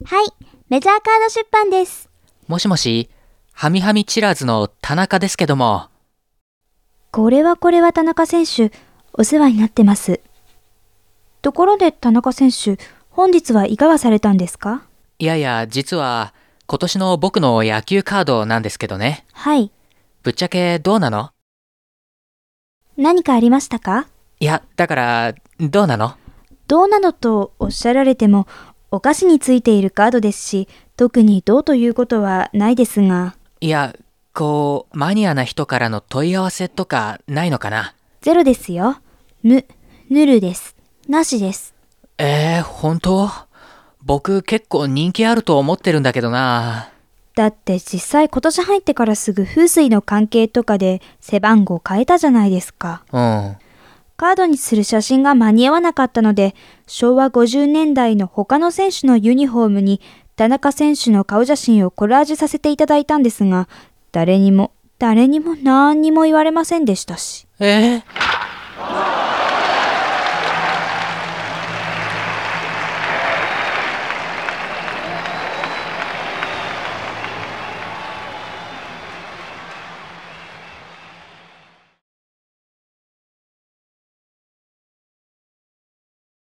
はい、メジャーカード出版です。 もしもし、ハミハミチラーズの田中ですけども。 これは田中選手、お世話になってます。ところで田中選手、本日はいかがされたんですか？ いやいや、実は今年の僕の野球カードなんですけどね。 はい。 ぶっちゃけどうなの？ 何かありましたか？ いや、だからどうなの？ どうなのとおっしゃられても、お菓子についているカードですし、特にどうということはないですが。 いや、マニアな人からの問い合わせとかないのかな？ ゼロですよ。ぬるです。なしです。 本当？僕結構人気あると思ってるんだけどな。 だって実際今年入ってからすぐ風水の関係とかで背番号変えたじゃないですか。 うん。 カードにする写真が間に合わなかったので、昭和50年代の他の選手のユニフォームに田中選手の顔写真をコラージュさせていただいたんですが、誰にも何にも言われませんでしたし。